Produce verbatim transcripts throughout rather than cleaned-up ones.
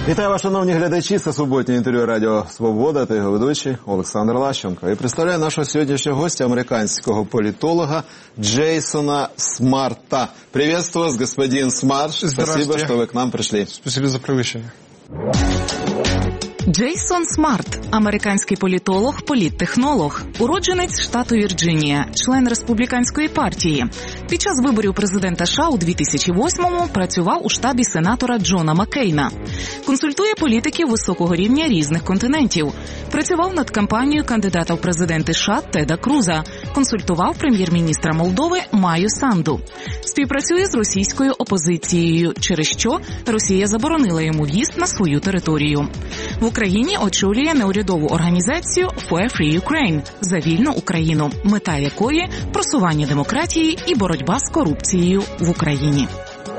Вітаю вас, шановні глядачі, це суботнє інтерв'ю Радіо Свобода та його ведучий Олександр Лащенко. І представляю нашого сьогоднішнього гостя, американського політолога Джейсона Смарта. Приветствую вас, господин Смарт. Спасибо, что вы к нам пришли. Спасибо за приглашение. Джейсон Смарт – американський політолог, політтехнолог, уродженець штату Вірджинія, член республіканської партії. Під час виборів президента США у дві тисячі восьмому працював у штабі сенатора Джона Маккейна. Консультує політиків високого рівня різних континентів. Працював над кампанією кандидата в президенти США Теда Круза. Консультував прем'єр-міністра Молдови Маю Санду. Співпрацює з російською опозицією, через що Росія заборонила йому в'їзд на свою територію. В Україні очолює неурядову організацію For Free Ukraine – за вільну Україну, мета якої – просування демократії і боротьба з корупцією в Україні.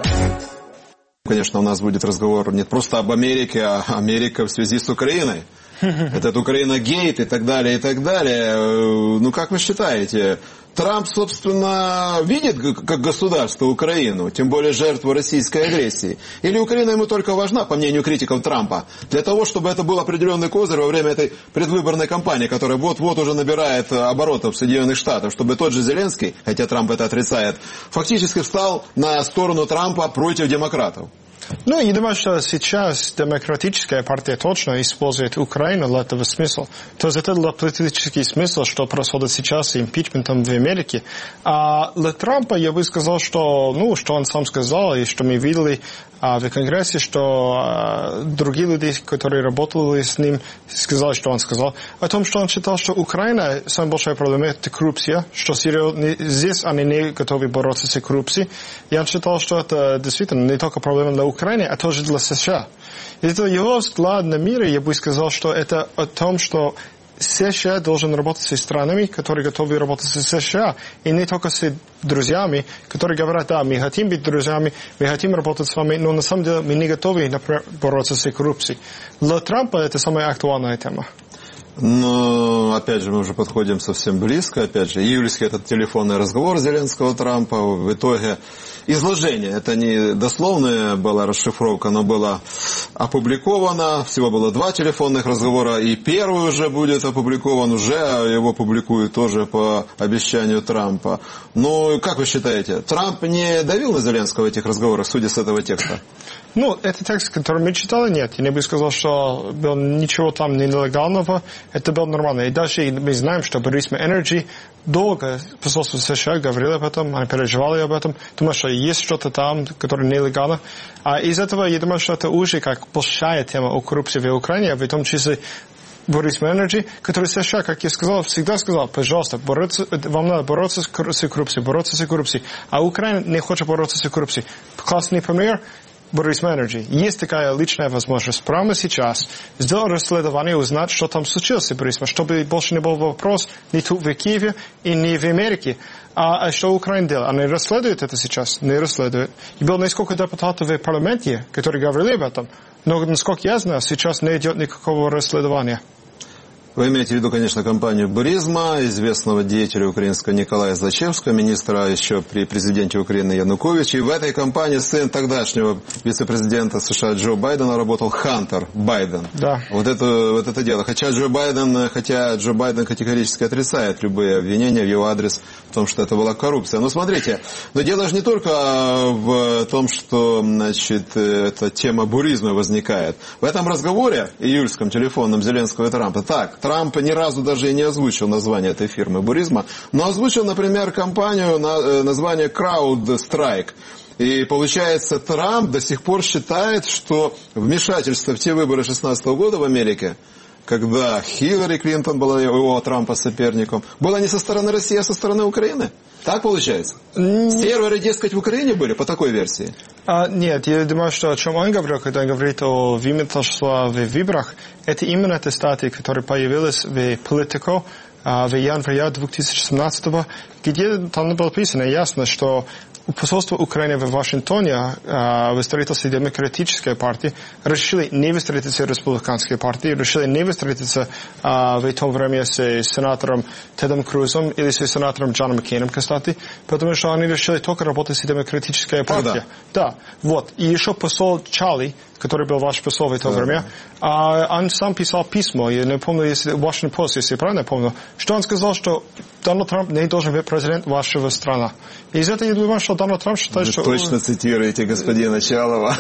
Конечно, у нас будет разговор не просто об Америке, а Америка в связи с Украиной. Этот Украина-гейт и так далее, и так далее. Ну, как вы считаете, Трамп, собственно, видит как государство Украину, тем более жертву российской агрессии? Или Украина ему только важна, по мнению критиков Трампа, для того, чтобы это был определенный козырь во время этой предвыборной кампании, которая вот-вот уже набирает оборотов в Соединенных Штатах, чтобы тот же Зеленский, хотя Трамп это отрицает, фактически встал на сторону Трампа против демократов? Ну, я думаю, что сейчас демократическая партия точно использует Украину для этого смысла. То есть это для политический смысл, что происходит сейчас с импичментом в Америке. А для Трампа я бы сказал, что, ну, что он сам сказал, и что мы видели а, в Конгрессе, что а, другие люди, которые работали с ним, сказали, что он сказал, о том, что он считал, что Украина, самая большая проблема, это коррупция, что серьезно, здесь они не готовы бороться с коррупцией. И он считал, что это действительно не только проблема для Украины, а тоже для США. И это его взгляд на мир, я бы сказал, что это о том, что США должен работать со странами, которые готовы работать с США, и не только с друзьями, которые говорят, да, мы хотим быть друзьями, мы хотим работать с вами, но на самом деле мы не готовы, например, бороться с коррупцией. Для Трампа это самая актуальная тема. Но, опять же, мы уже подходим совсем близко. Опять же, июльский этот телефонный разговор Зеленского-Трампа. В итоге изложение. Это не дословная была расшифровка, но было опубликовано. Всего было два телефонных разговора. И первый уже будет опубликован. Уже его публикуют тоже по обещанию Трампа. Но, как вы считаете, Трамп не давил на Зеленского в этих разговорах, судя с этого текста? Ну, это текст, который мы читали, нет. Я не бы сказал, что было ничего там нелегального. Это было нормально. И даже мы знаем, что Burisma Energy долго посольство США говорило об этом, они переживали об этом, потому что есть что-то там, которое нелегально. А из этого, я думаю, что это уже как большая тема о коррупции в Украине, в том числе Burisma Energy, который США, как я сказал, всегда сказал, пожалуйста, бороться, вам надо бороться с коррупцией, бороться с коррупцией. А Украина не хочет бороться с коррупцией. Классный пример. Burisma Energy. Есть такая личная возможность прямо сейчас сделать расследование и узнать, что там случилось с Burisma, чтобы больше не был вопрос ни тут в Киеве и не в Америке. А, а что Украина делает? Они расследуют это сейчас? Не расследуют. И было несколько депутатов в парламенте, которые говорили об этом. Но, насколько я знаю, сейчас не идет никакого расследования. Вы имеете в виду, конечно, компанию «Буризма», известного деятеля украинского Николая Злачевского, министра еще при президенте Украины Януковича. И в этой компании сын тогдашнего вице-президента США Джо Байдена работал Хантер Байден. Да. Вот это, вот это дело. Хотя Джо Байден, хотя Джо Байден категорически отрицает любые обвинения в его адрес в том, что это была коррупция. Но смотрите, но дело же не только в том, что, значит, эта тема буризма возникает. В этом разговоре, июльском телефонном Зеленского и Трампа, так, Трамп ни разу даже и не озвучил название этой фирмы «Буризма», но озвучил, например, компанию на название CrowdStrike. И получается, Трамп до сих пор считает, что вмешательство в те выборы шестнадцатого года в Америке, когда Хиллари Клинтон была его, Трампа, соперником, было не со стороны России, а со стороны Украины? Так получается? Серверы, дескать, в Украине были по такой версии? А, нет, я думаю, что о чем он говорил, когда он говорит о вмешательстве в выборах, это именно эта статья, которая появилась в Politico в январе две тысячи семнадцатого, где там было написано ясно, что посольство Украины в Вашингтоне в строительстве демократической партии решили не встретиться с республиканской партией, решили не встретиться в то время с сенатором Тедом Крузом или с сенатором Джоном Маккейном, кстати, потому что они решили только работать с демократической партией. Да, вот. И еще посол Чали, который был ваш посол в это время, а он сам писал письмо, я не помню, если Washington Post, если я правильно помню, что он сказал, что Дональд Трамп не должен быть президент вашего страны. И из этого я думаю, что Дональд Трамп считает, Вы что... Вы точно цитируете господина Чалова.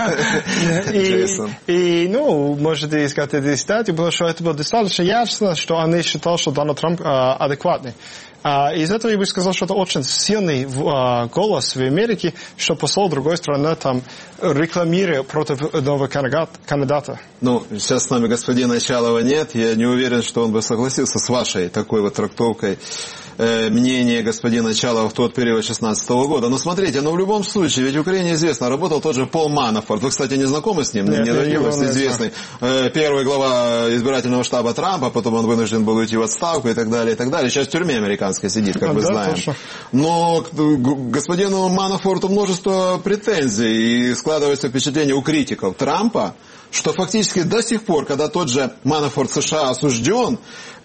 И, ну, может, искать эти статьи, потому что это было достаточно ясно, что он не считал, что Дональд Трамп адекватный. Uh, из этого я бы сказал, что это очень сильный uh, голос в Америке, что посол другой страны там рекламирует против нового кандидата. Ну, сейчас с нами господина Чалова нет, я не уверен, что он бы согласился с вашей такой вот трактовкой э, мнения господина Чалова в тот период шестнадцатого года. Но смотрите, но в любом случае, ведь в Украине известно, работал тот же Пол Манафорт. Вы, кстати, не знакомы с ним? Нет, не Данилович, известный. Э, первый глава избирательного штаба Трампа, потом он вынужден был уйти в отставку и так далее, и так далее. Сейчас в тюрьме американской сидит, как а, мы да, знаем. Точно. Но к господину Манафорту множество претензий, и складывается впечатление у критиков Трампа, что фактически до сих пор, когда тот же Манафорт США осужден,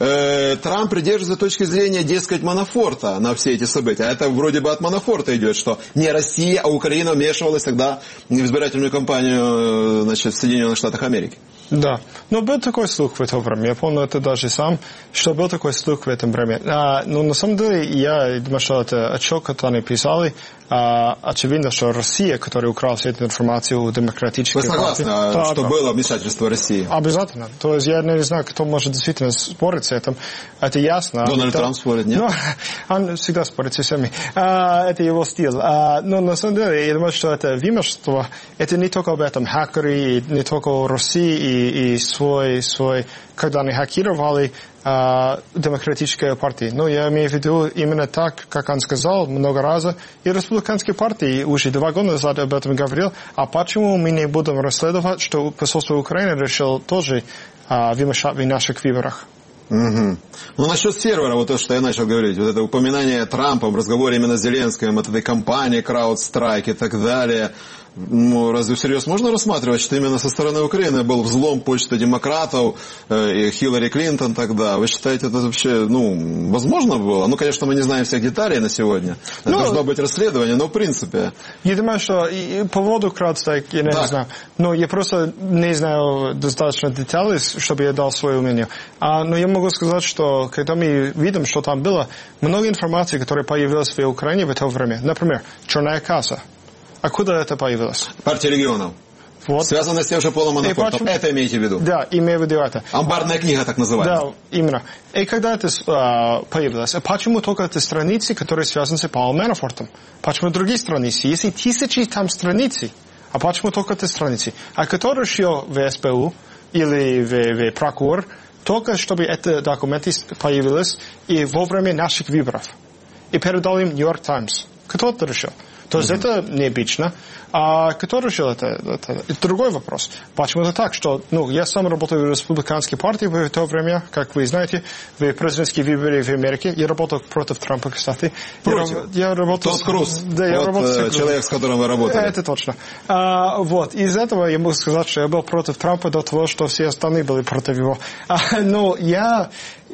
э, Трамп придерживается точки зрения, дескать, Манафорта на все эти события. А это вроде бы от Манафорта идет, что не Россия, а Украина вмешивалась тогда в избирательную кампанию, значит, в Соединенных Штатах Америки. Да, но был такой слух в это время, я помню это даже сам, что был такой слух в этом время. А, ну, на самом деле, я думаю, что это отчет, который они писали, а, очевидно, что Россия, которая украла всю эту информацию у демократической партии... Вы согласны, да, что да. было вмешательство России? Обязательно. То есть я не знаю, кто может действительно спорить с этим. Это ясно. Дональд это... Трамп спорит, нет? Ну, он всегда спорит со всеми. А, это его стиль. А, но на самом деле, я думаю, что это вымешательство, это не только об этом хакеры, не только о России и и, и свой, свой, когда они хакировали э, демократическую партию. Но я имею в виду именно так, как он сказал много раз. И республиканские партии уже два года назад об этом говорил. А почему мы не будем расследовать, что посольство Украины решило тоже э, вмешать в наших выборах? Угу. Ну, насчет сервера, вот то, что я начал говорить, вот это упоминание Трампа в разговоре именно с Зеленским, от этой компании CrowdStrike и так далее. Ну, разве всерьез можно рассматривать, что именно со стороны Украины был взлом почты демократов э, и Хиллари Клинтон тогда? Вы считаете, это вообще, ну, возможно было? Ну, конечно, мы не знаем всех деталей на сегодня. Ну, должно быть расследование, но в принципе... Я думаю, что и, и по поводу CrowdStrike я не, не знаю. Но я просто не знаю достаточно деталей, чтобы я дал свое мнение. А, но я могу сказать, что когда мы видим, что там было, много информации, которая появилась в Украине в это время. Например, черная касса. Откуда это появилось? Партия регионов. Вот. Связано с тем же Полом Манафортом. Это имеете в виду? Да, имею в виду это. Амбарная книга, так называемая. Да, именно. И когда это а, появилось, почему только эти страницы, которые связаны с Полом Манафортом? Почему другие страницы? Если тысячи там страниц, а почему только эти страницы? А которые еще в СБУ или в, в прокурор, только чтобы эти документы появились и во время наших выборов. И передал им Нью-Йорк Таймс. Кто это решил? То есть mm-hmm. это необычно. А кто решил это? Это, это другой вопрос. Почему это так? Что, ну, я сам работаю в республиканской партии в то время, как вы знаете, в президентские выборы в Америке. Я работал против Трампа, кстати. Против? Я, я работал... Тот Круз. Да, я вот, работал э, человек, с которым вы работали. Это точно. А, вот. Из этого я могу сказать, что я был против Трампа до того, что все остальные были против него. А, но я...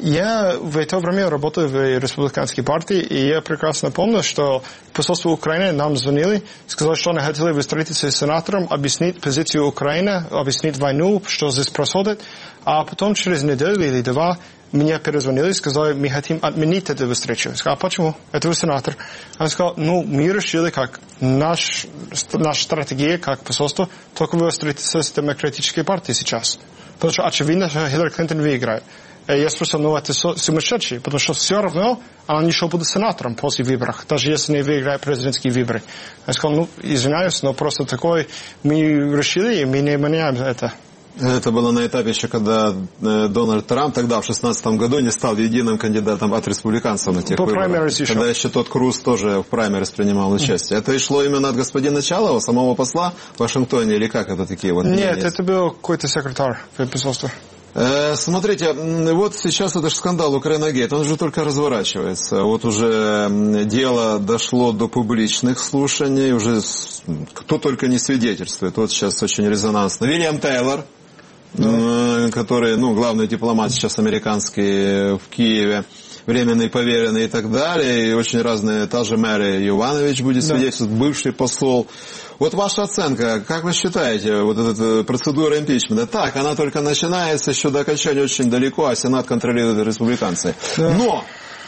Я в это время работаю в республиканской партии, и я прекрасно помню, что посольство Украины нам звонили, сказали, что они хотели встретиться с сенатором, объяснить позицию Украины, объяснить войну, что здесь происходит. А потом через неделю или два мне перезвонили и сказали, мы хотим отменить эту встречу. Я сказал, а почему? Это вы сенатор. Он сказал, ну, мы решили, как наш, наша стратегия, как посольство, только вы встретитесь с демократической партией сейчас. Потому что очевидно, что Хиллари Клинтон выиграет. Я спросил, ну это сумасшедший, потому что все равно он еще будет сенатором после выборов, даже если не выиграет президентские выборы. Я сказал, ну, извиняюсь, но просто такой, мы решили, и мы не меняем это. Это было на этапе еще, когда Дональд Трамп тогда, в шестнадцатом году, не стал единым кандидатом от республиканцев на тех По выборах. Еще. Когда еще тот Круз тоже в праймерис принимал участие. Mm. Это и шло именно от господина Чалова, самого посла в Вашингтоне, или как это такие вот? Нет, это был какой-то секретарь посольства. Смотрите, вот сейчас это же скандал Украинагейт, он же только разворачивается. Вот уже дело дошло до публичных слушаний, уже кто только не свидетельствует. Вот сейчас очень резонансно. Вильям Тейлор, да. который, ну, главный дипломат сейчас американский в Киеве, временный поверенный и так далее, и очень разные, та же Мэри Йованович будет свидетельствовать, да. Бывший посол. Вот ваша оценка, как вы считаете, вот эта процедура импичмента, так, она только начинается, еще до окончания очень далеко, а Сенат контролирует республиканцы. Да. Но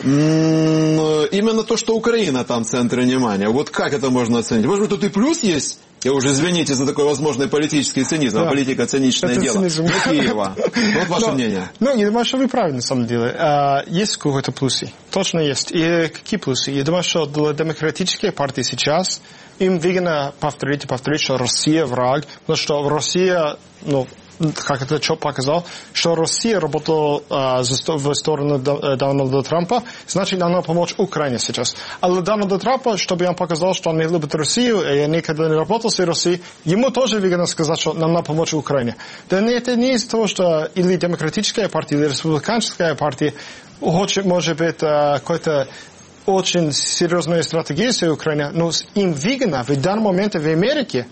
именно то, что Украина там в центре внимания, вот как это можно оценить? Может быть, тут и плюс есть? Я уже, извините за такой возможный политический цинизм, да. А политика циничное это дело. Цинизм. Не Киева. Вот ваше но, мнение. Ну, я думаю, что вы правы, на самом деле. Есть какие-то плюсы. Точно есть. И какие плюсы? Я думаю, что для демократической партии сейчас им выгодно повторить и повторить, что Россия враг, потому что Россия, ну, как это Чоп показал, что Россия работала а, в сторону Дональда Трампа, значит, она помочь Украине сейчас. А для Дональда Трампа, чтобы он показал, что он не любит Россию, и никогда не работал с Россией, ему тоже выгодно сказать, что нам надо помочь Украине. Да это не из-за того, что или демократическая партия, или республиканская партия хочет, может быть, какой-то очень серьезная стратегия с Украиной, но им выгодно в данный момент в Америке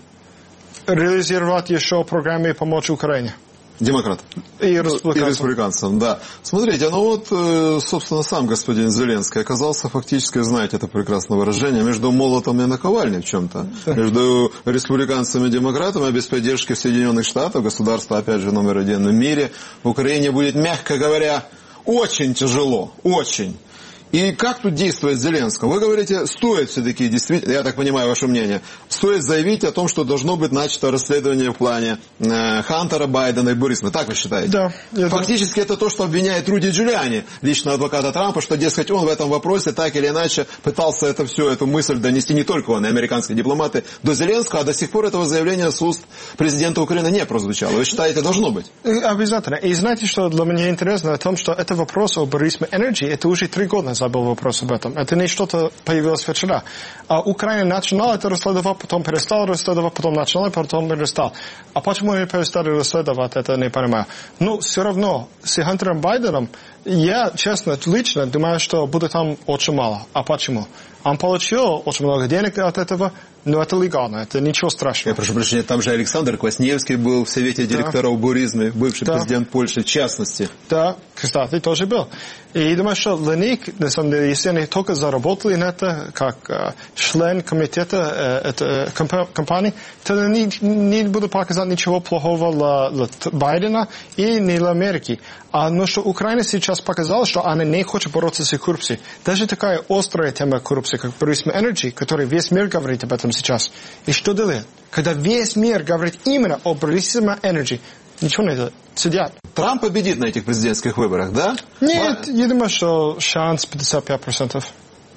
реализовать еще программы помочь Украине. Демократ. И республиканцам. И республиканцам, да. Смотрите, ну вот, собственно, сам господин Зеленский оказался фактически, знаете это прекрасное выражение, между молотом и наковальней в чем-то. Между республиканцами и демократами, без поддержки Соединенных Штатов, государство, опять же, номер один в мире, в Украине будет, мягко говоря, очень тяжело. Очень. И как тут действует Зеленского? Вы говорите, стоит все-таки, действительно, я так понимаю ваше мнение, стоит заявить о том, что должно быть начато расследование в плане э, Хантера, Байдена и Бурисма. Так вы считаете? Да. Фактически это то, что обвиняет Руди Джулиани, лично адвоката Трампа, что, дескать, он в этом вопросе так или иначе пытался это все, эту мысль донести не только он, и американские дипломаты, до Зеленского, а до сих пор этого заявления с уст президента Украины не прозвучало. Вы считаете, должно быть? Обязательно. И знаете, что для меня интересно? О том, что это вопрос о Бурисме Energy, это уже три года назад был вопрос об этом. Это не что-то появилось вчера. А Украина начинала это расследовать, потом перестала расследовать, потом начала, потом перестала. А почему они перестали расследовать, это не понимаю. Ну, все равно, с Хантером Байденом, я, честно, лично думаю, что будет там очень мало. А почему? Он получил очень много денег от этого, но это легально, это ничего страшного. Я прошу прощения, там же Александр Квасневский был в Совете директоров да. Буризмы, бывший да. президент Польши, в частности. Да, кстати, тоже был. И я думаю, что для них, на самом деле, если они только заработали на это, как э, член комитета э, это, комп- компании, то они не будут показать ничего плохого для, для Байдена и не для Америки. А но что Украина сейчас показала, что она не хочет бороться с коррупцией. Даже такая острая тема коррупции, как Бурисма Energy, который весь мир говорит об этом сейчас. И что делает? Когда весь мир говорит именно о Бурисма Energy, ничего не делает. Сидят. Трамп победит на этих президентских выборах, да? Нет, я думаю, что шанс пятьдесят пять процентов.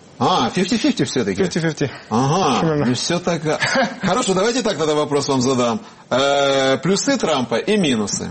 А, пятьдесят на пятьдесят все-таки? пятьдесят на пятьдесят. Ага, ну все так. Хорошо, давайте так тогда вопрос вам задам. Э, плюсы Трампа и минусы.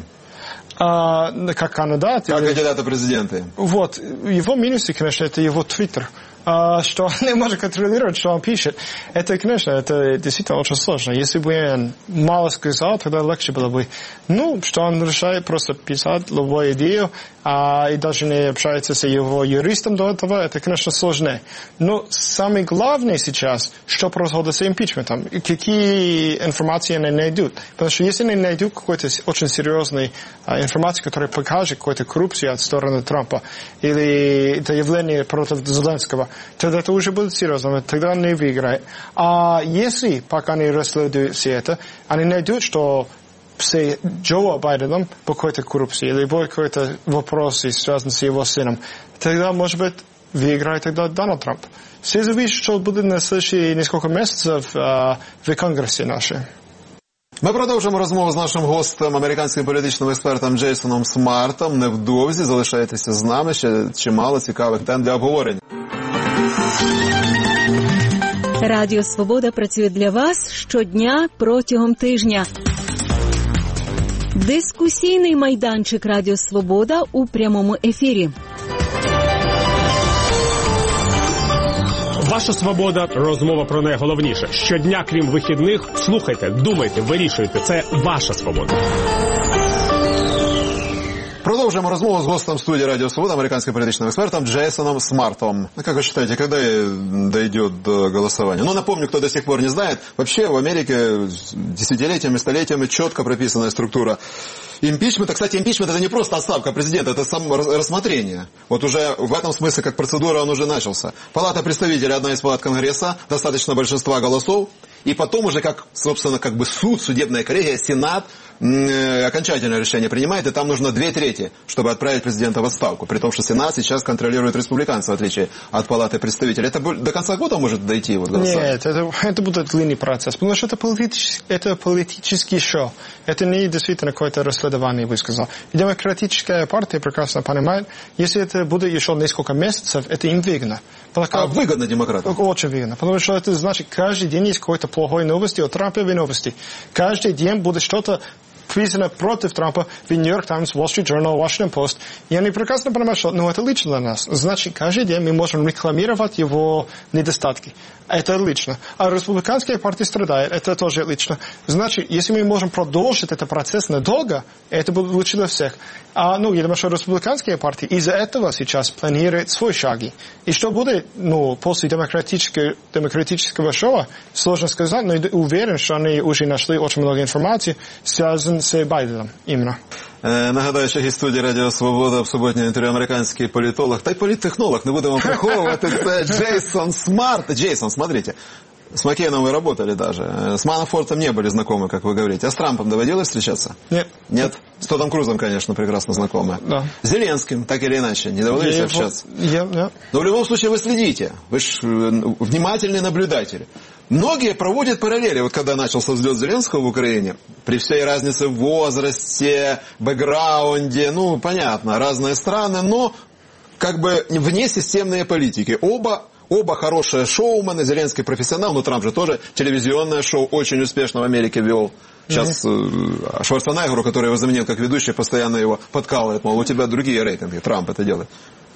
А, как кандидат? Как кандидата президента. Вот, его минусы, конечно, это его твиттер. Uh, что он не может контролировать, что он пишет. Это, конечно, это действительно очень сложно. Если бы он мало сказал, тогда легче было бы. Ну, что он решает просто писать любую идею, а, и даже не общается с его юристом до этого, это, конечно, сложнее. Но самое главное сейчас, что происходит с импичментом, какие информации они найдут. Потому что если они найдут какую-то очень серьезную а, информацию, которая покажет какую-то коррупцию от стороны Трампа, или это явление против Зеленского, тогда это уже будет серьезно, тогда он не выиграет. А если, пока они расследуют все это, они найдут, что с Джо Байденом по какой-то коррупции или по какой-то вопросе, связанный с его сыном, тогда, может быть, выиграет тогда Дональд Трамп. Все зависит, что будет на следующие несколько месяцев а, в Конгрессе нашей. Ми продовжимо розмову з нашим гостем, американським політичним експертом Джейсоном Смартом. Невдовзі залишайтеся з нами, ще чимало цікавих тем для обговорення. Радіо Свобода працює для вас щодня протягом тижня. Дискусійний майданчик Радіо Свобода у прямому ефірі. Ваша свобода – розмова про найголовніше. Щодня, крім вихідних, слухайте, думайте, вирішуйте. Це ваша свобода. Продолжим разговор с гостем студии «Радио Свобода», американским политическим экспертом Джейсоном Смартом. Как вы считаете, когда дойдет до голосования? Ну, напомню, кто до сих пор не знает, вообще в Америке десятилетиями, столетиями четко прописанная структура импичмента. Кстати, импичмент это не просто отставка президента, это само рассмотрение. Вот уже в этом смысле, как процедура, он уже начался. Палата представителей, одна из палат Конгресса, достаточно большинства голосов. И потом уже, как, собственно, как бы суд, судебная коллегия, Сенат э, окончательное решение принимает, и там нужно две трети, чтобы отправить президента в отставку. При том, что Сенат сейчас контролирует республиканцы, в отличие от Палаты представителей. Это до конца года может дойти? Вот, Нет, это, это будет длинный процесс, потому что это, политич, это политический шоу. Это не действительно какое-то расследование, вы сказали. И демократическая партия прекрасно понимает, если это будет еще несколько месяцев, это им выгодно. Потому, а выгодно демократам? Очень выгодно, потому что это значит, каждый день есть какой-то плохой новости, о Трамповой новости. Каждый день будет что-то признано против Трампа в Нью-Йорк Таймс, Wall Street Journal, Washington Post. И они прекрасно понимают, что ну, это лично для нас. Значит, каждый день мы можем рекламировать его недостатки. Это лично. А республиканская партия страдает. Это тоже лично. Значит, если мы можем продолжить этот процесс надолго, это будет лучше для всех. А, ну, я думаю, что республиканская партия из-за этого сейчас планирует свои шаги. И что будет, ну, после демократического, демократического шоу, сложно сказать, но я уверен, что они уже нашли очень много информации, связанной з Байденом іменно. Е, нагадаю, що гість студії Радіо Свобода в суботнє інтерв'ю американський політолог, та й політтехнолог, не будемо приховувати, це Джейсон Смарт. Джейсон, смотрите, с Маккейном вы работали даже. С Манафортом не были знакомы, как вы говорите. А с Трампом доводилось встречаться? Нет. Нет? С Тодом Крузом, конечно, прекрасно знакомы. Да. С Зеленским, так или иначе, не доводилось я общаться? Я, я. Но в любом случае вы следите. Вы же внимательный наблюдатель. Многие проводят параллели. Вот когда начался взлет Зеленского в Украине, при всей разнице в возрасте, бэкграунде, ну, понятно, разные страны, но как бы внесистемные политики. Оба Оба хорошие шоумены, Зеленский профессионал, но Трамп же тоже телевизионное шоу очень успешно в Америке вел. Сейчас mm-hmm. Шварценеггеру, который его заменил как ведущий, постоянно его подкалывает, мол, у тебя другие рейтинги, Трамп это делает.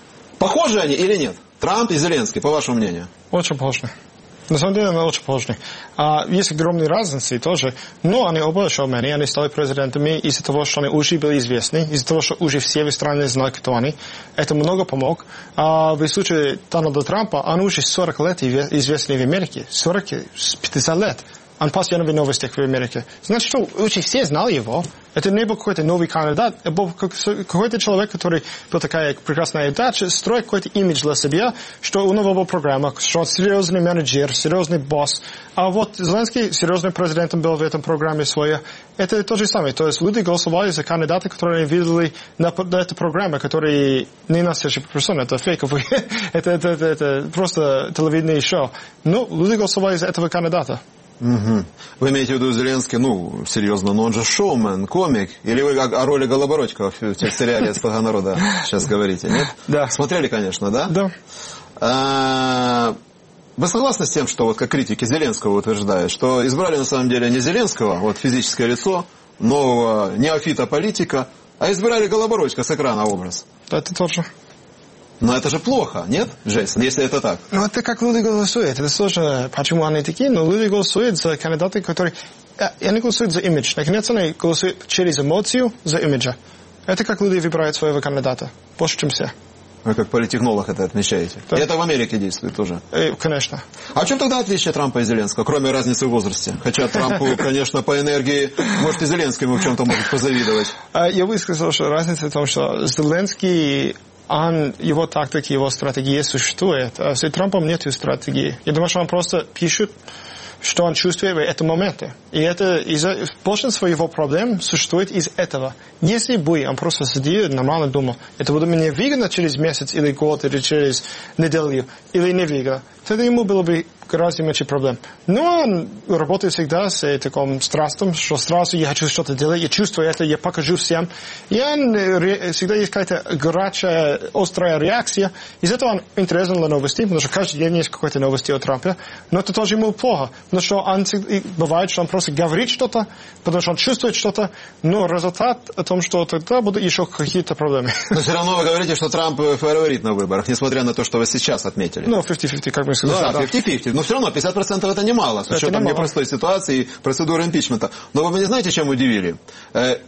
Похожи они или нет? Трамп и Зеленский, по вашему мнению? Очень похожи. На самом деле, они очень похожи. А, есть огромные разницы тоже, но они оба шоумены, они стали президентами из-за того, что они уже были известны, из-за того, что уже все в стране знали, кто они. Это много помог. А в случае Дональда Трампа, он уже сорок лет известный в Америке, сорок-пятьдесят лет. Он постоянно в новостях в Америке. Значит, что очень все знали его. Это не был какой-то новый кандидат, это был какой-то человек, который был такая прекрасная удача, строит какой-то имидж для себя, что у него была программа, что он серьезный менеджер, серьезный босс. А вот Зеленский серьезным президентом был в этом программе своей. Это то же самое. То есть люди голосовали за кандидата, которые видели на, на эту программу, которые не настоящие персоны, это фейковые, это, это, это, это просто телевидение шоу. Но люди голосовали за этого кандидата. Угу. Вы имеете в виду Зеленский, ну, серьезно, но он же шоумен, комик. Или вы о, о роли Голобородько в сериале «Слуга народа» сейчас говорите, нет? Да. Смотрели, конечно, да? Да. А, вы согласны с тем, что, вот как критики Зеленского утверждают, что избрали на самом деле не Зеленского, вот физическое лицо, нового неофита-политика, а избирали Голобородько с экрана образ? Это тоже. Но это же плохо, нет, Джейсон, если это так? Ну, это как люди голосуют. Это сложно, почему они такие, но люди голосуют за кандидаты, которые... Они голосуют за имидж. Наконец, они голосуют через эмоцию за имиджа. Это как люди выбирают своего кандидата. Больше, чем все. Вы как политтехнолог это отмечаете. Да. И это в Америке действует тоже. И, конечно. А в чем тогда отличие Трампа и Зеленского, кроме разницы в возрасте? Хотя Трампу, конечно, по энергии, может, и Зеленскому в чем-то может позавидовать. Я бы сказал, что разница в том, что Зеленский... Он, его тактики, его стратегии существует. А с Трампом нет стратегии. Я думаю, что он просто пишет, что он чувствует в этом моменте. И это из-за большинство его проблем существует из этого. Если бы он просто сидел и нормально думал, это будет мне выгодно через месяц или год, или через неделю, или не выгодно, тогда ему было бы гораздо меньше проблем. Но он работает всегда с таким страстом, что сразу я хочу что-то делать, я чувствую это, я покажу всем. И он всегда есть какая-то горячая, острая реакция. Из-за этого он интересен для новостей, потому что каждый день есть какие-то новости о Трампе. Но это тоже ему плохо, потому что он, бывает, что он просто говорит что-то, потому что он чувствует что-то, но результат о том, что тогда будут еще какие-то проблемы. Но все равно вы говорите, что Трамп фаворит на выборах, несмотря на то, что вы сейчас отметили. Ну, пятьдесят пятьдесят, как мы сказали. Да, пятьдесят пятьдесят. Но все равно пятьдесят процентов это немало, с учетом непростой ситуации и процедуры импичмента. Но вы не знаете, чем удивили?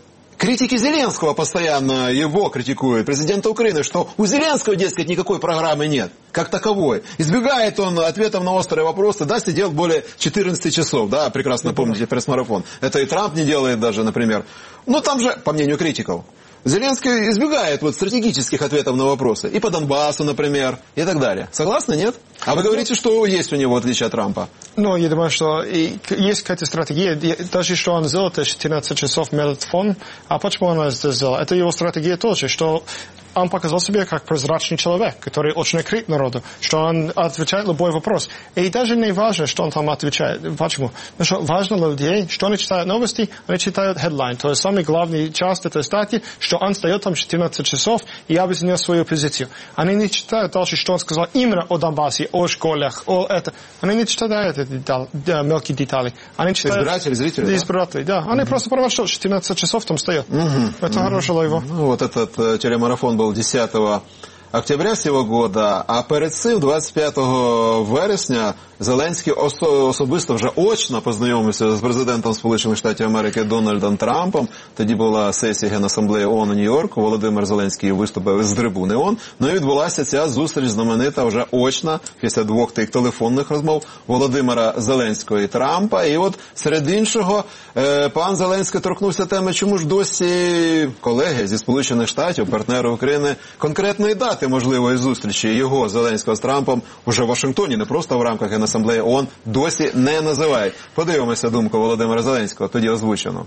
Критики Зеленского постоянно его критикуют, президента Украины, что у Зеленского, дескать, никакой программы нет, как таковой. Избегает он ответов на острые вопросы, да, сидел более четырнадцати часов, да, прекрасно помните пресс-марафон. Это и Трамп не делает даже, например. Но там же, по мнению критиков, Зеленский избегает вот стратегических ответов на вопросы. И по Донбассу, например, и так далее. Согласны, нет? А вы говорите, что есть у него, в отличие от Трампа. Ну, я думаю, что и есть какая-то стратегия. Даже что он сделал, это четырнадцать часов марафон. А почему он это сделал? Это его стратегия тоже, что он показал себя как прозрачный человек, который очень открыт народу, что он отвечает на любой вопрос. И даже не важно, что он там отвечает. Почему? Потому что важно для людей, что они читают новости, они читают headline. То есть самый главный часть этой статьи, что он стоит там четырнадцать часов и объяснил свою позицию. Они не читают дальше, что он сказал именно о Донбассе, о школах, о это. Они не читают эти детали, да, мелкие детали. Они читают... Избиратели, зрители, Избиратели, да. да. Они mm-hmm. просто понимают, что четырнадцать часов там стоят. Mm-hmm. Это mm-hmm. хорошо для его. Ну, вот этот э, телемарафон был десятого октября цього года, а перед цим, двадцять п'ятого вересня, Зеленський осо- особисто вже очно познайомився з президентом Сполучених Штатів Америки Дональдом Трампом. Тоді була сесія Генасамблеї ООН у Нью-Йорку, Володимир Зеленський виступив з трибуни ООН. Ну і відбулася ця зустріч знаменита вже очна, після двох тих телефонних розмов Володимира Зеленського і Трампа. І от серед іншого е, пан Зеленський торкнувся теми, чому ж досі колеги зі Сполучених Штатів, партнери України, конкретної дати можливої зустрічі його, Зеленського, з Трампом уже в Вашингтоні, не просто в рамках Генасамблеї ООН, досі не називають. Подивимося думку Володимира Зеленського, тоді озвучено.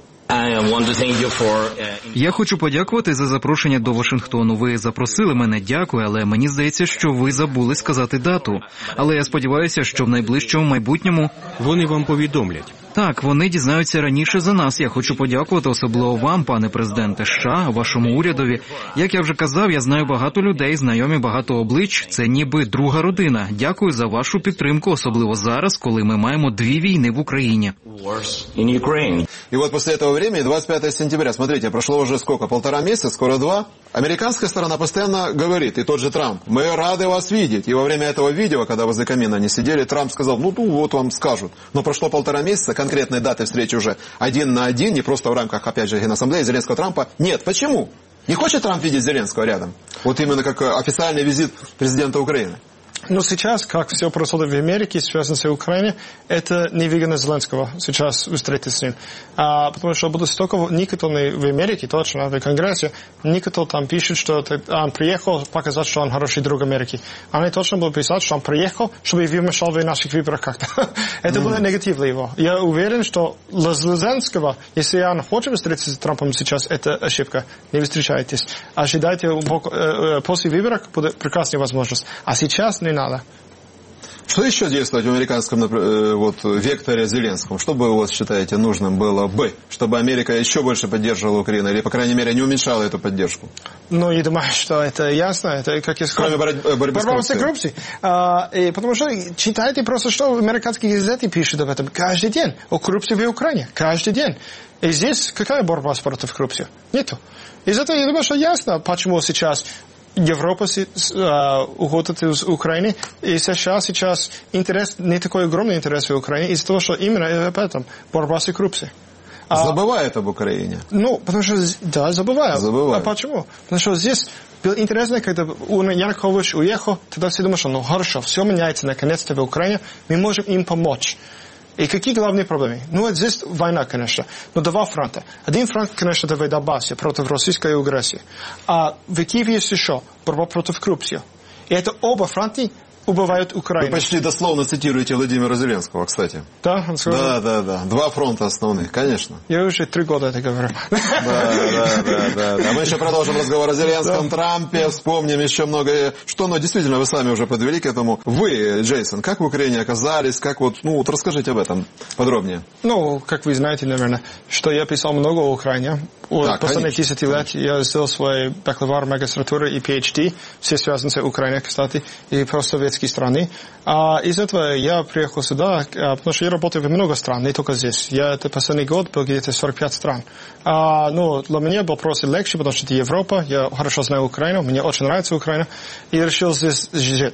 Я хочу подякувати за запрошення до Вашингтону. Ви запросили мене, дякую, але мені здається, що ви забули сказати дату. Але я сподіваюся, що в найближчому майбутньому вони вам повідомлять. Так, вони дізнаються раніше за нас. Я хочу подякувати особливо вам, пане президенте США, вашому урядові. Як я вже казав, я знаю багато людей, знайомі багато облич. Це ніби друга родина. Дякую за вашу підтримку, особливо зараз, коли ми маємо дві війни в Україні. И вот после этого времени, двадцать пятого сентября, смотрите, прошло уже сколько, полтора месяца, скоро два. Американская сторона постоянно говорит, и тот же Трамп, мы рады вас видеть. И во время этого видео, когда возле камина они сидели, Трамп сказал, ну, ну вот вам скажут. Но прошло полтора месяца, конкретной даты встречи уже один на один, не просто в рамках, опять же, Генассамблеи Зеленского, Трампа. Нет, почему? Не хочет Трамп видеть Зеленского рядом? Вот именно как официальный визит президента Украины. Но сейчас, как все происходит в Америке, связано с Украиной, это невыгодно Зеленского сейчас встретиться с ним. А, потому что будет столько, никто в Америке, точно, в Конгрессе, никто там пишет, что он приехал показать, что он хороший друг Америки. Они точно будут писать, что он приехал, чтобы вмешал в наших выборах как-то. Это будет негатив для его. Я уверен, что для Зеленского, если он хочет встретиться с Трампом сейчас, это ошибка. Не встречайтесь. Ожидайте, после выборов будет прекрасная возможность. А сейчас не надо. Что еще действовать в американском вот, векторе Зеленском? Что бы вы считаете нужным было бы, чтобы Америка еще больше поддерживала Украину, или, по крайней мере, не уменьшала эту поддержку? Ну, я думаю, что это ясно. Это, как я сказал, кроме борь- борьбы борьба с коррупцией. коррупцией. А, и потому что читайте просто, что американские газеты пишут об этом каждый день. О коррупции в Украине. Каждый день. И здесь какая борьба против коррупции? Нету. Из этого я думаю, что ясно, почему сейчас Европа uh, уходит из Украины, и США сейчас интерес, не такой огромный интерес в Украине, из-за того, что именно об этом борьба с коррупцией. Забывают а, об Украине. Ну, потому что, да, забывают. Забывают. А почему? Потому что здесь было интересно, когда Янукович уехал, тогда все думали, что ну хорошо, все меняется наконец-то в Украине, мы можем им помочь. И какие главные проблемы? Ну, вот здесь война, конечно, но два фронта. Один фронт, конечно, это в Донбассе против российской агрессии. А в Киеве есть еще борьба против коррупции. И это оба фронта убивают Украину. Вы почти дословно цитируете Владимира Зеленского, кстати. Да, он сказал? Да, да, да. Два фронта основных, конечно. Я уже три года это говорю. Да, да, да, да, да. Мы еще продолжим разговор о Зеленском, да. Трампе, вспомним еще многое. Что, ну, действительно, вы сами уже подвели к этому. Вы, Джейсон, как в Украине оказались? Как вот, ну, вот расскажите об этом подробнее. Ну, как вы знаете, наверное, что я писал много о Украине. Да, последние десять лет я сделал свой бакалавр, магистратуру и пи эйч ди. Все связаны с Украиной, кстати, и постсоветские страны. А из этого я приехал сюда, потому что я работаю в много стран, не только здесь. Я это последний год был где-то сорок пять стран. А, ну, для меня был просто легче, потому что это Европа, я хорошо знаю Украину, мне очень нравится Украина, и решил здесь жить.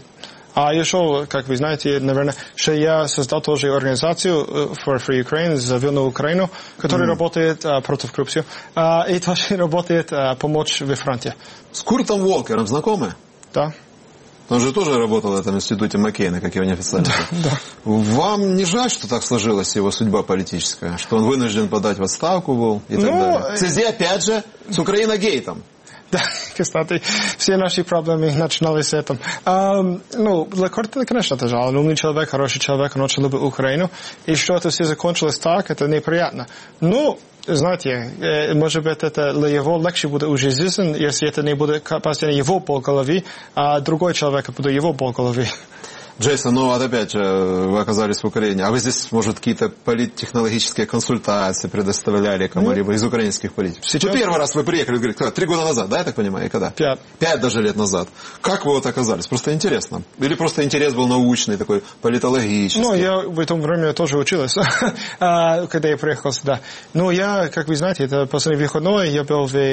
А еще, как вы знаете, наверное, что я создал тоже организацию For Free Ukraine, за вольную Украину, которая mm. работает а, против коррупции, а, и тоже работает а, помочь во Франции. С Куртом Уолкером знакомы? Да. Он же тоже работал в этом институте Маккейна, как его неофициально. Да, да. Вам не жаль, что так сложилась его судьба политическая? Что он вынужден подать в отставку был и так ну, далее? В связи, опять же, с Украина-гейтом. Да, кстати, все наши проблемы начинались с этого. Um, ну, для Курта, конечно, это жаль. Он умный человек, хороший человек, он очень любит Украину. И что это все закончилось так, это неприятно. Ну, знаете, может быть, это для него легче будет уже жизнь, если это не будет постоянно его пол головы, а другой человек будет его пол головы. Джейсон, ну вот опять же, вы оказались в Украине. А вы здесь, может, какие-то политтехнологические консультации предоставляли кому-либо ну, из украинских политиков? Сейчас... Ну, первый раз вы приехали, говорите, три года назад, да, я так понимаю, и когда? Пять. Пять даже лет назад. Как вы вот оказались? Просто интересно. Или просто интерес был научный, такой политологический? Ну, я в это время тоже училась, когда я приехал сюда. Ну, я, как вы знаете, это последний выходной, я был в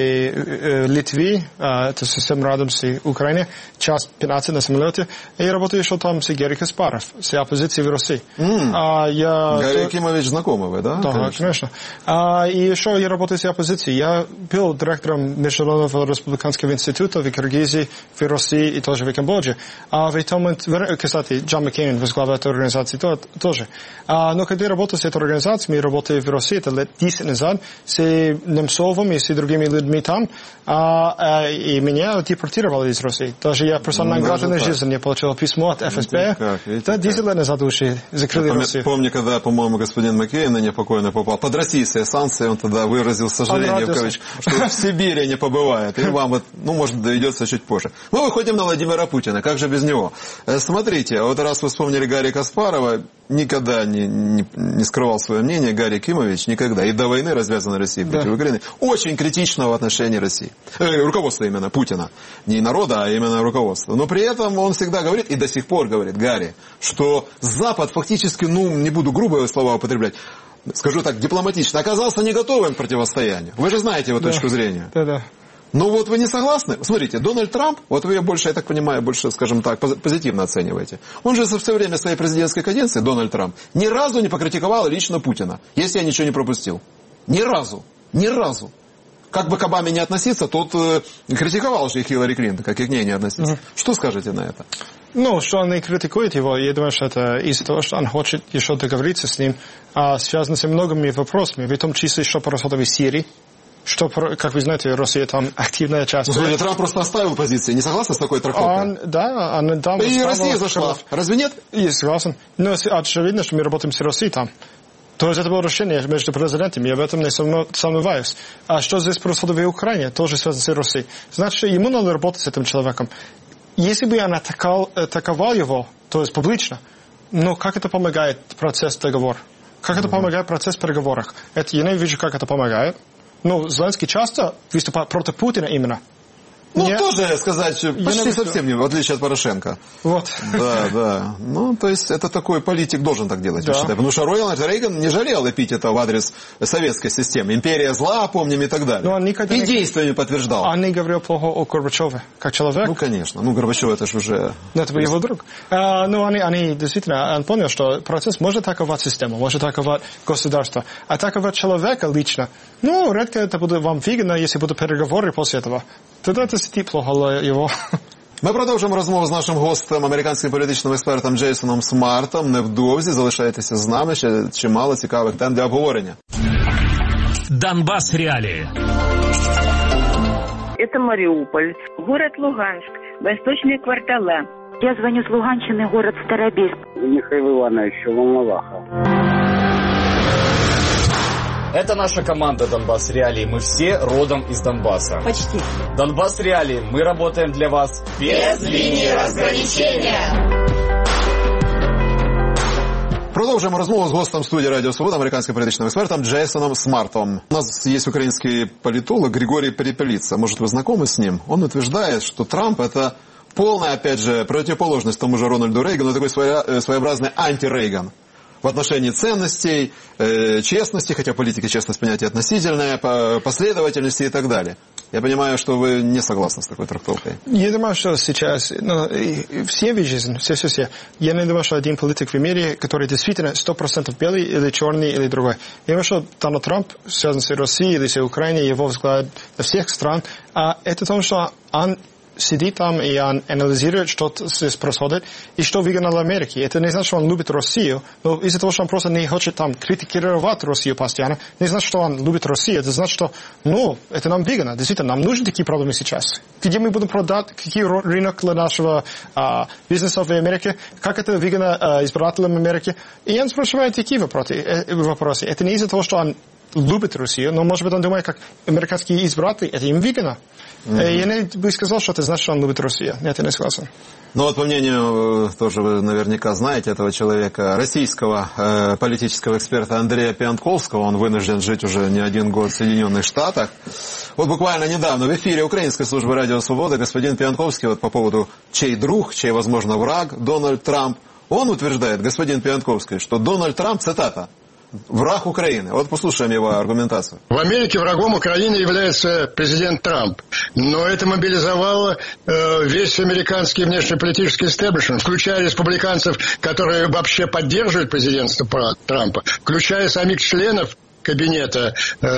Литве, это совсем рядом с Украиной, час пятнадцать на самолете, и я работаю еще там с Гарри Каспаров, с оппозицией в России. Mm. А, я... Гарри Якимович знакомый вы, да? Да, конечно. конечно. А, и еще я работаю с оппозицией. Я был директором Международного республиканского института в Киргизии, в России и тоже в Камбодже. А в этом моменте, кстати, Джон Маккейн возглавлял эту организацию то, тоже. А, но когда я работал с этой организацией, мы работали в России, это лет десять назад, с Немцовым и с другими людьми там, а, а, и меня депортировали из России. Даже я персонально награду на жизнь, я получил письмо от эф эс бэ. Как, видите, да, десять лет назад уже закрыли я Россию. Помню, когда, по-моему, господин Маккейн, ныне покойный, попал под российские санкции, он тогда выразил сожаление, в кавычках, что в Сибири не побывает. И вам, вот, ну, может, доведется чуть позже. Мы выходим на Владимира Путина, как же без него? Смотрите, вот раз вы вспомнили Гарри Каспарова, никогда не, не, не скрывал свое мнение, Гарри Якимович никогда, и до войны, развязанной Россией против да. Украины, очень критичного отношения России. Э, руководства именно Путина. Не народа, а именно руководства. Но при этом он всегда говорит, и до сих пор говорит, Гарри, что Запад фактически, ну, не буду грубые слова употреблять, скажу так, дипломатично, оказался не готовым к противостоянию. Вы же знаете его да. точку зрения. Да-да. Ну вот вы не согласны? Смотрите, Дональд Трамп, вот вы ее больше, я так понимаю, больше, скажем так, позитивно оцениваете. Он же со все время своей президентской каденции, Дональд Трамп, ни разу не покритиковал лично Путина, если я ничего не пропустил. Ни разу. Ни разу. Как бы к Обаме не относиться, тот э, критиковал же и Хиллари Клинтон, как и к ней не относиться. Mm-hmm. Что скажете на это? Ну, что он не критикует его, я думаю, что это из-за того, что он хочет еще договориться с ним, а связано с многими вопросами, в том числе, что происходит в Сирии. Что, как вы знаете, Россия там активная часть. Ну, Трамп просто оставил позиции. Не согласен с такой трактовкой? Он, да, он там... И Россия зашла. Разве нет? Я согласен. Но очевидно, что мы работаем с Россией там. То есть это было решение между президентами, я в этом не сомневаюсь. А что здесь происходит в Украине, тоже связано с Россией. Значит, ему надо работать с этим человеком. Если бы он атаковал, атаковал его, то есть публично, но как это помогает процесс договора? Как mm-hmm. это помогает процесс переговоров? Это, я не вижу, как это помогает. Ну, Зеленский часто выступает против Путина именно. Ну, я... тоже сказать, почти совсем не, в отличие от Порошенко. Вот. Да, да. Ну, то есть, это такой политик должен так делать, да. я считаю. Потому что Рональд Рейган не жалел эпитета в адрес советской системы. Империя зла, помним, и так далее. Он никогда и не... действиями подтверждал. Он не говорил плохо о Горбачеве, как человек. Ну, конечно. Ну, Горбачев это же уже... Ну, это был его друг. А, ну, они, они действительно, он понял, что процесс может атаковать систему, может атаковать государство. Атаковать человека лично. Ну, редко это будет вам выгодно, если будут переговоры после этого. Тогда это сидит плохо його. Ми продовжуємо розмову з нашим гостем, американським політичним експертом Джейсоном Смартом. Невдовзі залишайтеся з нами, ще чимало цікавих тем для обговорення. Донбасс реалии. Это Мариуполь, город Луганск, восточные квартала. Я звоню с Луганщины, город Старобельск. Михаил Иванович, Волноваха. Это наша команда «Донбасс Реалии». Мы все родом из Донбасса. Почти. «Донбасс Реалии». Мы работаем для вас без линии разграничения. Продовжуємо розмову з гостем студії Радіо Свобода, американським політичним експертом Джейсоном Смартом. У нас есть украинский политолог Григорий Перепелица. Может, вы знакомы с ним? Он утверждает, что Трамп – это полная, опять же, противоположность тому же Рональду Рейгану, такой своеобразный анти-Рейган. в отношении ценностей, э, честности, хотя в политике честность понятие относительное, последовательности и так далее. Я понимаю, что вы не согласны с такой трактовкой. Я думаю, что сейчас, ну, все в жизни, все-все-все, я не думаю, что один политик в мире, который действительно сто процентов белый или черный или другой. Я думаю, что Дональд Трамп связан с Россией или с Украиной, его взгляд на всех стран, а это то, что он сидит там и он анализирует, что здесь происходит и что выгодно для Америки. Это не значит, что он любит Россию, но из-за того, что он просто не хочет там критиковать Россию постоянно, не значит, что он любит Россию. Это значит, что, ну, это нам выгодно. Действительно, нам нужны такие проблемы сейчас. Где мы будем продать, какой рынок для нашего а, бизнеса в Америке, как это выгодно а, избирателям Америки. И он спрашивает такие вопросы. Э, вопросы. Это не из-за того, что он любит Россию, но, может быть, он думает, как американские избиратели, это им выгодно. Mm-hmm. Я не бы сказал, что это значит, что он любит Россию. Нет, я не согласен. Ну вот, по мнению, тоже вы наверняка знаете этого человека, российского э, политического эксперта Андрея Пиантковского, он вынужден жить уже не один год в Соединенных Штатах. Вот буквально недавно в эфире Украинской службы Радио Свобода господин Пиантковский вот по поводу чей друг, чей, возможно, враг Дональд Трамп, он утверждает, господин Пиантковский, что Дональд Трамп, цитата, враг Украины. Вот послушаем его аргументацию. В Америке врагом Украины является президент Трамп. Но это мобилизовало э, весь американский внешнеполитический истеблишмент, включая республиканцев, которые вообще поддерживают президентство Трампа, включая самих членов кабинета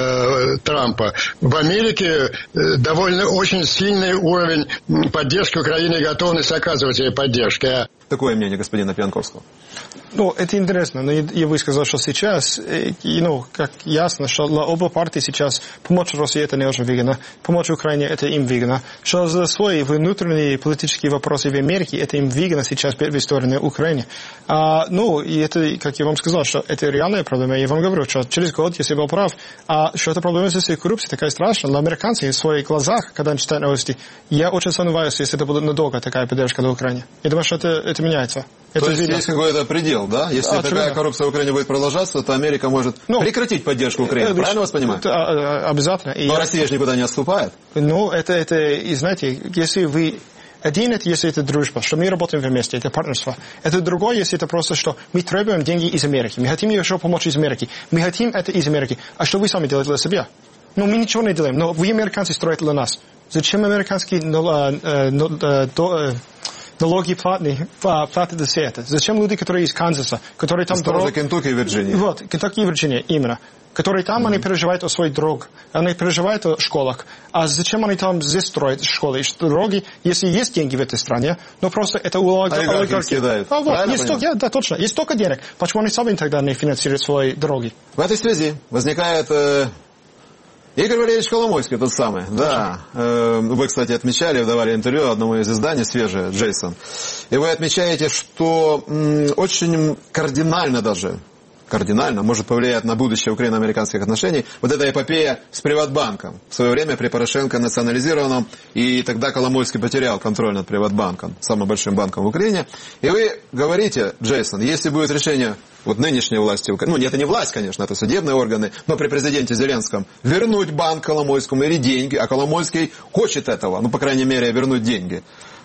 э, Трампа. В Америке э, довольно очень сильный уровень поддержки Украины и готовность оказывать ей поддержку. Такое мнение господина Пиантковского. Ну, это интересно, но я бы сказал, что сейчас, и, ну, как ясно, что для оба партии сейчас помочь России это не очень выгодно, помочь Украине это им выгодно, что за свои внутренние политические вопросы в Америке это им выгодно сейчас в истории Украины. А, ну, и это, как я вам сказал, что это реальная проблема, я вам говорю, что через год, если я был прав, а что эта проблема здесь и коррупция такая страшная, для американцев в своих глазах, когда они читают новости, я очень сомневаюсь, если это будет надолго такая поддержка для Украины. Я думаю, что это, это меняется. То это есть видно. есть какой-то предел, да? Если а, такая коррупция в Украине будет продолжаться, то Америка может ну, прекратить поддержку Украины. Правильно вас понимаю? Это, обязательно. И Но я... Россия же никуда не отступает. Ну, это, это, и знаете, если вы... Один, это если это дружба, что мы работаем вместе, это партнерство. Это другое, если это просто, что мы требуем деньги из Америки. Мы хотим еще помочь из Америки. Мы хотим это из Америки. А что вы сами делаете для себя? Ну, мы ничего не делаем, но вы, американцы, строите для нас. Зачем американские налоги платные, платят за все это? Зачем люди, которые из Канзаса, которые там... Дорог... Кентукки и Вирджиния. Вот, Кентукки и Вирджиния, именно. Которые там, mm-hmm. они переживают о своей дороге, они переживают о школах. А зачем они там здесь строят школы и дороги, если есть деньги в этой стране, но просто это олигархи. А вот, есть столько, да, точно, есть столько денег. Почему они сами тогда не финансируют свои дороги? В этой связи возникает... Э... Игорь Валерьевич Коломойский, тот самый, да. Вы, кстати, отмечали, давали интервью одному из изданий, свежее, Джейсон. И вы отмечаете, что очень кардинально даже, кардинально может повлиять на будущее украино-американских отношений вот эта эпопея с Приватбанком. В свое время при Порошенко национализированном, и тогда Коломойский потерял контроль над Приватбанком, самым большим банком в Украине. И вы говорите, Джейсон, если будет решение... Вот нынешней власти, ну, это не власть, конечно, это судебные органы, но при президенте Зеленском вернуть банк Коломойскому или деньги, а Коломойский хочет этого, ну, по крайней мере, вернуть деньги,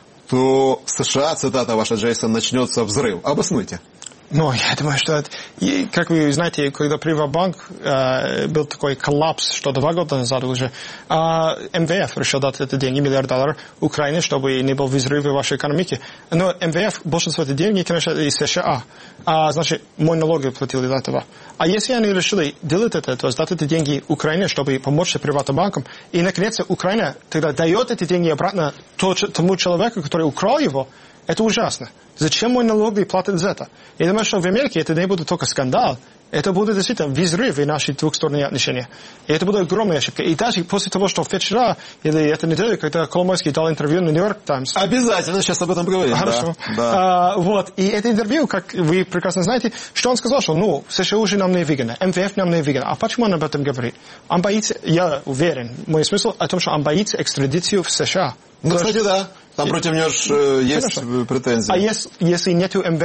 то в США, цитата ваша, Джейсон, начнется взрыв. Обоснуйте. Ну, я думаю, что это, и, как вы знаете, когда Приватбанк э, был такой коллапс, что два года назад уже, э, эм вэ эф решил дать эти деньги, миллиард долларов Украине, чтобы не был взрыв в вашей экономике. Но эм вэ эф, большинство этих денег, конечно, из США. А, значит, мой налоги платили для этого. А если они решили делать это, то есть дать эти деньги Украине, чтобы помочь приватным банкам, и, наконец, Украина тогда дает эти деньги обратно тому человеку, который украл его, это ужасно. Зачем мой налоги платят за это? Я думаю, что в Америке это не будет только скандал, это будет действительно взрыв в наши двухсторонние отношения. И это будет огромная ошибка. И даже после того, что вчера, или эту неделю, когда Коломойский дал интервью на Нью-Йорк Таймс. Обязательно, сейчас об этом поговорим. Хорошо. Да, да. А, вот. И это интервью, как вы прекрасно знаете, что он сказал, что, ну, США уже нам не выгодно, эм вэ эф нам не выгодно. А почему он об этом говорит? Он боится, я уверен, мой смысл о том, что он боится экстрадицию в США. Ну, кстати, да. Там против него есть Конечно. претензии. А если, если нету эм вэ эф,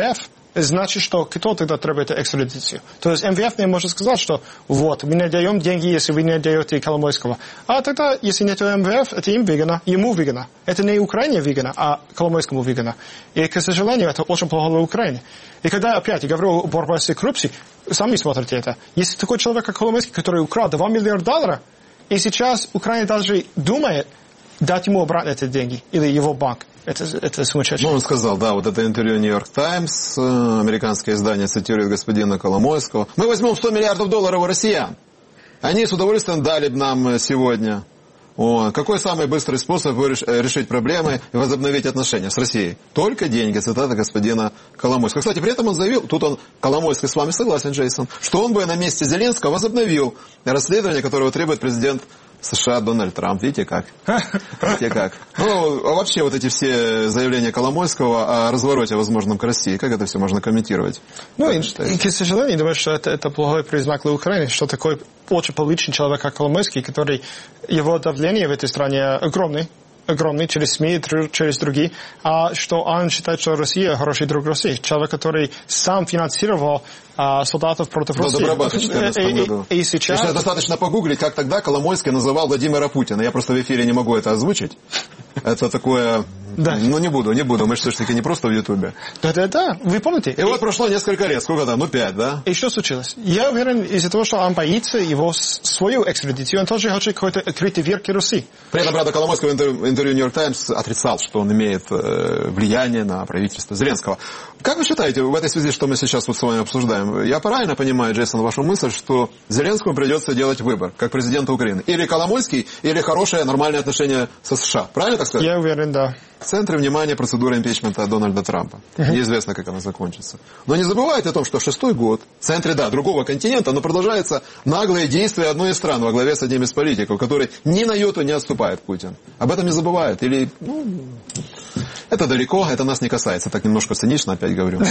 значит, что кто тогда требует экстрадицию? То есть эм вэ эф не может сказать, что вот, мы не даем деньги, если вы не даете Коломойского. А тогда, если нет эм вэ эф, это им выгодно, ему выгодно. Это не Украине выгодно, а Коломойскому выгодно. И, к сожалению, это очень плохо для Украины. И когда, опять, я говорю о борьбе с коррупцией, сами смотрите это. Если такой человек, как Коломойский, который украл два миллиарда долларов, и сейчас Украина даже думает дать ему обратно эти деньги, или его банк. Это, это сумасшедшее. Ну, он сказал, да, вот это интервью Нью-Йорк Таймс, американское издание цитирует господина Коломойского. Мы возьмем сто миллиардов долларов у россиян. Они с удовольствием дали бы нам сегодня. О, какой самый быстрый способ решить проблемы и возобновить отношения с Россией? Только деньги, цитата господина Коломойского. Кстати, при этом он заявил, тут он, Коломойский, с вами согласен, Джейсон, что он бы на месте Зеленского возобновил расследование, которого требует президент США Дональд Трамп. Видите как? Видите как? Ну, а вообще вот эти все заявления Коломойского о развороте возможном к России, как это все можно комментировать? Ну, и, и, к сожалению, думаю, что это, это плохой признак для Украины, что такой очень публичный человек, как Коломойский, который, его давление в этой стране огромное, огромный, через СМИ, через другие, а что он считает, что Россия хороший друг России. Человек, который сам финансировал а, солдатов против Но России. Добробата в четырнадцатом году. И, и сейчас... Сейчас достаточно погуглить, как тогда Коломойский называл Владимира Путина. Я просто в эфире не могу это озвучить. Это такое... Да. Ну, не буду, не буду. Мы же все-таки не просто в Ютубе. Да-да-да, вы помните? И, и вот прошло несколько лет. Сколько там? Ну, пять, да? И что случилось? Я уверен, из-за того, что он боится его свою экстрадицию, он тоже хочет какой-то открытый верх России. При этом, правда, Коломойского интервью Нью-Йорк Таймс отрицал, что он имеет э, влияние на правительство Зеленского. Как вы считаете, в этой связи, что мы сейчас вот с вами обсуждаем, я правильно понимаю, Джейсон, вашу мысль, что Зеленскому придется делать выбор, как президента Украины? Или Коломойский, или хорошее, нормальное отношение со США? Правильно так сказать? Я уверен, да. В центре внимания процедура импичмента Дональда Трампа. Uh-huh. Неизвестно, как она закончится. Но не забывайте о том, что шестой год в центре, да, другого континента, но продолжается наглые действия одной из стран во главе с одним из политиков, который ни на йоту не отступает Путин. Об этом не забывают. Или, ну, это далеко, это нас не касается. Так немножко цинично опять говорю.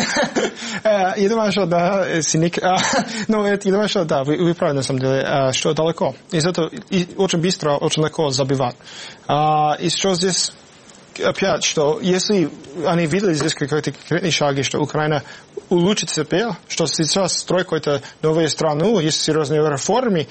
Я думаю, что да, цинник. Ну, я думаю, что да, вы правы на самом деле, что далеко. Из этого очень быстро, очень легко забивать. И что здесь... Опять, что если они видели здесь какие-то конкретные шаги, что Украина улучшит себя, что сейчас строит какую-то новую страну, есть серьезные реформы,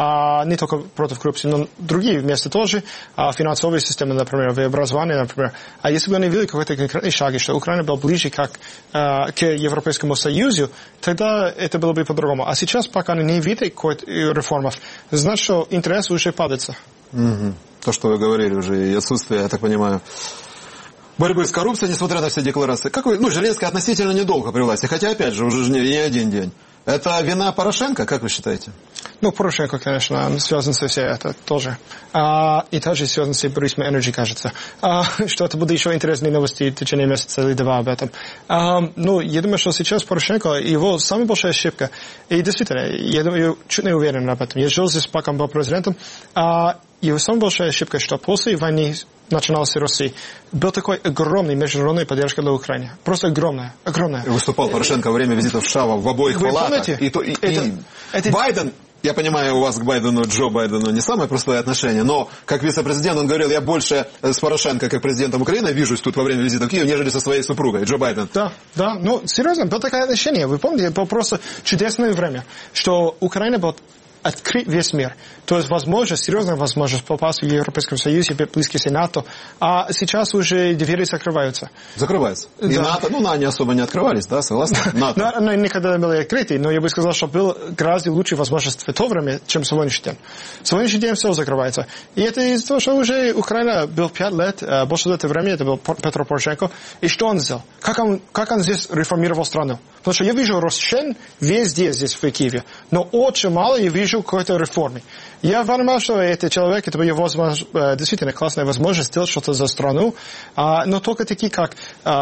а не только против коррупции, но другие вместе тоже, а финансовые системы, например, в образовании, например. А если бы они видели какие-то конкретные шаги, что Украина была ближе как, а, к Европейскому Союзу, тогда это было бы по-другому. А сейчас, пока они не видят какой-то реформов, значит, что интерес уже падает. Угу. То, что вы говорили уже, и отсутствие, я так понимаю, борьбы с коррупцией, несмотря на все декларации. Как вы, ну, Зеленский относительно недолго при власти, хотя, опять же, уже не, не один день. Это вина Порошенко, как вы считаете? Ну, Порошенко, конечно, он связан со всем это тоже. А, и также связан с Burisma Energy, кажется. А, что это будут еще интересные новости в течение месяца или два об этом. А, ну, я думаю, что сейчас Порошенко, его самая большая ошибка, и действительно, я думаю, чуть не уверен об этом. Я жил здесь, пока он был президентом, а его самая большая ошибка, что после войны начиналась с России, был такой огромный международный поддержка для Украины. Просто огромная, огромная. Выступал Порошенко во время визита в США в обоих Вы палатах. Помните? И, то, и, это, и это... Байден, я понимаю, у вас к Байдену, Джо Байдену не самое простое отношение, но как вице-президент он говорил, я больше с Порошенко, как президентом Украины, вижусь тут во время визита в Киев, нежели со своей супругой, Джо Байден. Да, да, ну, серьезно, было такое отношение. Вы помните, было просто чудесное время, что Украина была открыть весь мир. То есть возможность, серьезная возможность попасть в Европейском Союзе, близкий к НАТО. А сейчас уже двери закрываются. Закрываются. И да. НАТО, ну, они особо не открывались, да, согласны? НАТО. Они никогда не были открыты, но я бы сказал, что был гораздо лучше возможность в то время, чем сегодняшний день. Сегодняшний день все закрывается. И это из-за того, что уже Украина был пять лет, больше этого времени, это был Петро Порошенко. И что он сделал? Как он, как он здесь реформировал страну? Потому что я вижу Рошен везде здесь, в Киеве, но очень мало я вижу какой-то реформы. Я понимаю, что этот человек, это его действительно классная возможность сделать что-то за страну, но только такие, как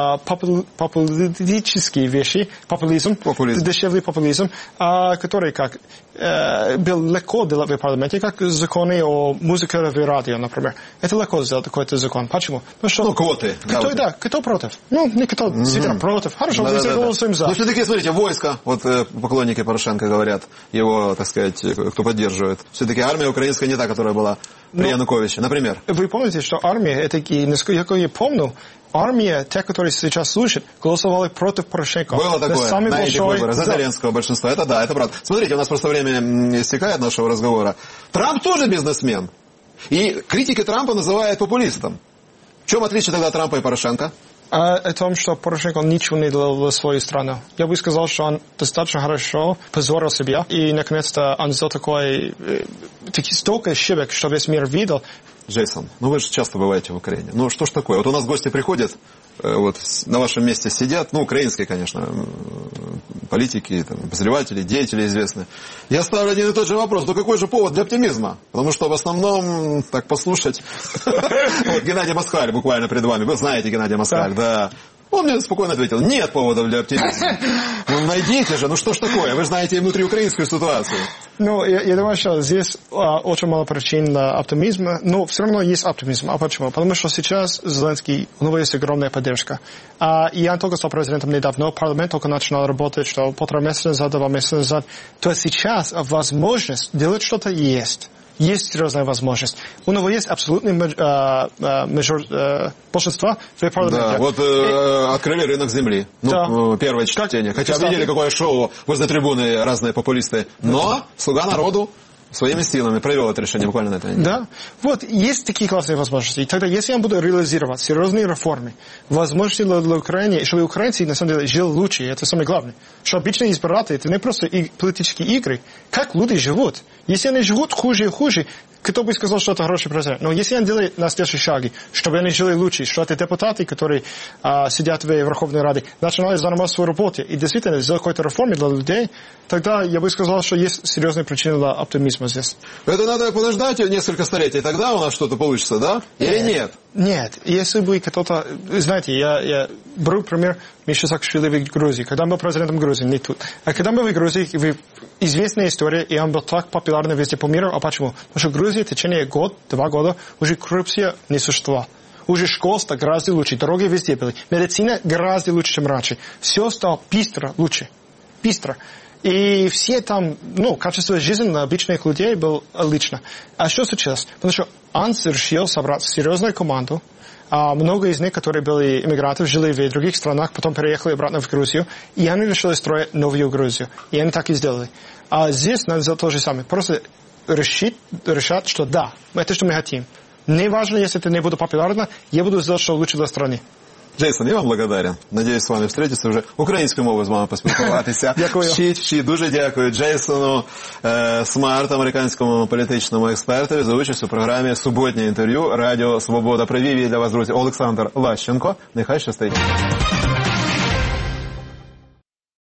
популистические вещи, популизм, популизм. дешевый популизм, который как был легко делать в парламенте, как законы о музыке в радио, например. Это легко сделать какой-то закон. Почему? Ну, что, ну квоты. Кто, да, да, кто против? Ну, никто mm-hmm. действительно против. Хорошо, мы голосуем за. Ну, все-таки, смотрите, войско, вот поклонники Порошенко говорят, его, так сказать, кто поддерживает. Все-таки армия украинская не та, которая была при Януковиче, например. Вы помните, что армия, это, насколько я помню, армия, те, которые сейчас слушают, голосовали против Порошенко. Было такое, самый на большой... этих выборах, за Зеленского большинства. Это да, это правда. Смотрите, у нас просто время истекает нашего разговора. Трамп тоже бизнесмен. И критики Трампа называют популистом. В чем отличие тогда Трампа и Порошенко? А, о том, что Порошенко ничего не делал в свою страну. Я бы сказал, что он достаточно хорошо позорил себя. И, наконец-то, он сделал такой, э, таки, столько ошибок, что весь мир видел. Джейсон, ну вы же часто бываете в Украине. Ну что ж такое? Вот у нас гости приходят, э, вот на вашем месте сидят, ну украинские, конечно, политики, там, обозреватели, деятели известные. Я ставлю один и тот же вопрос. Ну какой же повод для оптимизма? Потому что в основном, так послушать, вот Геннадий Москаль буквально перед вами. Вы знаете Геннадия Москаль, да. Он мне спокойно ответил, нет поводов для оптимизма. Ну, найдите же, ну что ж такое, вы же знаете и внутриукраинскую ситуацию. Ну, я, я думаю, что здесь а, очень мало причин для оптимизма, но все равно есть оптимизм. А почему? Потому что сейчас Зеленский, у него есть огромная поддержка. А, и он только стал президентом недавно, парламент только начинал работать, что полтора месяца назад, два месяца назад. То есть сейчас возможность делать что-то есть. Есть серьезная возможность. У него есть абсолютное э, э, большинство в парламенте. Да, вот э, открыли рынок земли. Ну, да. Первое чтение. Хотя Кстати, видели, какое шоу возле трибуны разные популисты. Но слуга народу своими силами провел это решение буквально на этой неделе. Да. Вот, есть такие классные возможности. И тогда, если я буду реализировать серьезные реформы, возможности для, для Украины, чтобы украинцы, на самом деле, жили лучше, это самое главное. Что обычные избиратели, это не просто и политические игры. Как люди живут? Если они живут хуже и хуже, кто бы сказал, что это хороший президент. Но если он делает на следующие шаги, чтобы они жили лучше, что это депутаты, которые а, сидят в Верховной Раде, начинают заниматься своей работой и действительно сделать какую-то реформу для людей, тогда я бы сказал, что есть серьезные причины для оптимизма здесь. Это надо подождать несколько столетий, тогда у нас что-то получится, да? Или нет? Нет. Если бы кто-то... Знаете, я, я беру пример Миши Саакашвили в Грузии. Когда он был президентом Грузии, не тут. А когда мы в Грузии, вы... известная история, и он был так популярный везде по миру. А почему? Потому что в Грузии в течение года, два года уже коррупция не существовала. Уже школьство гораздо лучше, дороги везде были. Медицина гораздо лучше, чем раньше. Все стало быстро лучше. Быстро. И все там, ну, качество жизни обычных людей было отлично. А что случилось? Потому что он решил собрать серьезную команду. А много из них, которые были иммигранты, жили в других странах, потом переехали обратно в Грузию, и они решили строить новую Грузию. И они так и сделали. А здесь надо сделать то же самое. Просто решить, решать, что да, это что мы хотим. Не важно, если это не будет популярно, я буду сделать, что лучше для страны. Джейсон, я вам благодарен. Надіюсь, з вами встретитися вже українською мовою з вами поспілкуватися. Дякую. Вчіть, вчіть. Дуже дякую Джейсону е, Смарт, американському політичному експертові, за участь у програмі «Суботнє інтерв'ю» Радіо Свобода. Привів її для вас, друзі, Олександр Лащенко. Нехай щастить.